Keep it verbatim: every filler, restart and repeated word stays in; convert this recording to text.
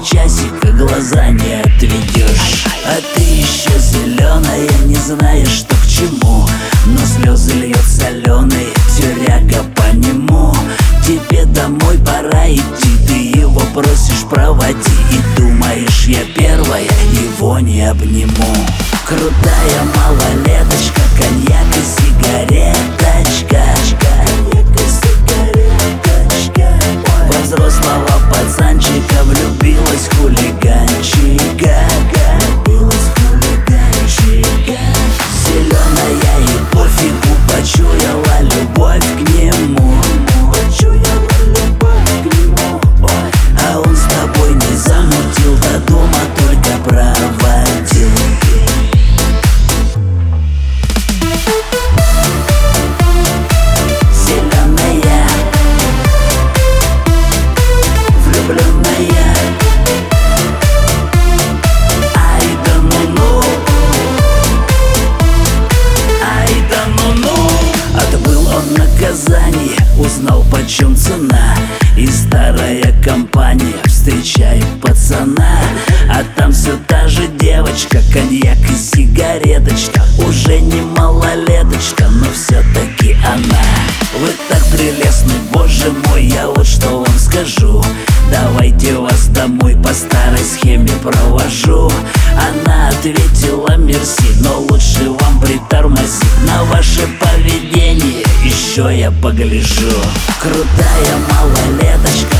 часика глаза не отведешь. А ты еще зеленая, не знаешь, что к чему, но слезы льет соленые, тюряга по нему. Тебе домой пора идти, ты его просишь проводи, и думаешь, я первая его не обниму. Крутая малолеточка, коньяк и сигареточка, коньяк и сигареточка. Во взрослого пацанчика влюбилась хулиганчика, влюбилась хулиганчика. Зеленая и пофигу почуяла любовь к нему, почуяла любовь к нему. Ой, а он с тобой не замутил, до дома только проводил. Зеленая, влюбленная, ай да ну-ну, ай да ну-ну. Отбыл он наказание, узнал, почем цена, и старая компания встречает пацана. А там все та же девочка, коньяк и сигареточка. Уже не малолеточка, но все-таки она. Вы так прелестны, боже мой, я вот что вам скажу. Давайте вас домой по старой схеме провожу. Она ответила мерси, но лучше вам притормозить. На ваше поведение еще я погляжу. Крутая малолеточка,